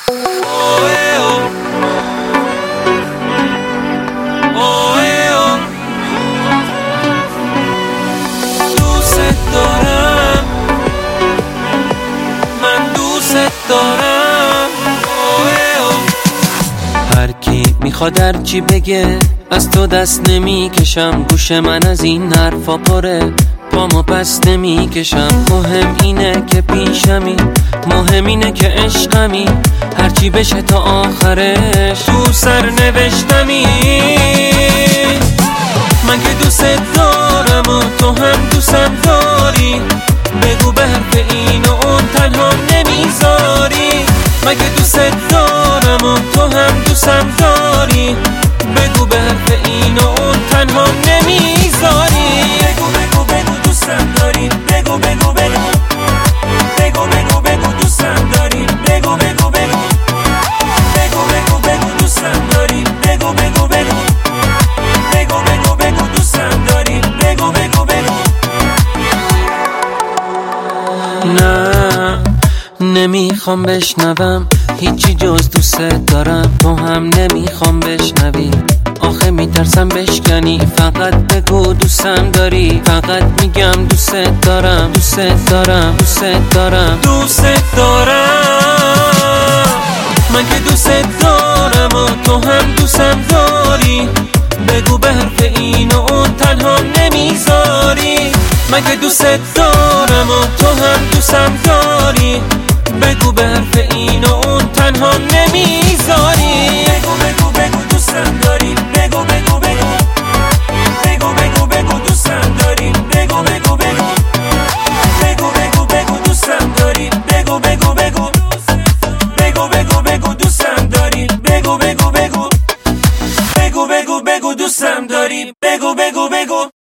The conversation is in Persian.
دوست دارم، من دوست دارم. هر کی میخواد هر چی بگه، از تو دست نمیکشم. گوش من از این حرفا پره، پامو پس نمیکشم. مهم اینه که پیشمی، مهم اینه که عشقمی. هرچی بشه تا آخرش تو سر نوشتمی. من که دوست دارم و تو هم دوستم داری. بگو به حرف این و اون تنها نمیذاری. من که دوست دارم و تو هم دوستم داری. بگو به حرف این و اون تنها نمیذاری. بگو بگو بگو دوستم داری. بگو بگو بگو بگو بگو بگو دوستم داری. بگو بگو بگو بگو بگو بگو دوستم داری. بگو بگو بگو بگو بگو بگو دوستم داری. بگو بگو بگو. نه نمیخوام بشنوم هیچی جز دوست دارم. تو هم نمیخوام بشنوی، آخه میترسم بشکنی. فقط بگو دوستم داری. فقط میگم دوست دارم، دوست دارم، دوست دارم، دوست دارم. من که دوست دارم و تو هم دوستم داری. بگو به حرف این و اون تنها نمیذاری. من که دوست دارم و تو هم دوستم داری. بگو به حرف این و اون تنها نمیذاری. بگو بگو بگو دوستم داری. بگو بگو بگو بگو بگو بگو دوستم داری. بگو بگو بگو بگو بگو بگو دوستم داری. بگو بگو بگو بگو بگو بگو دوستم داری. بگو بگو بگو بگو بگو بگو دوستم داری. بگو بگو بگو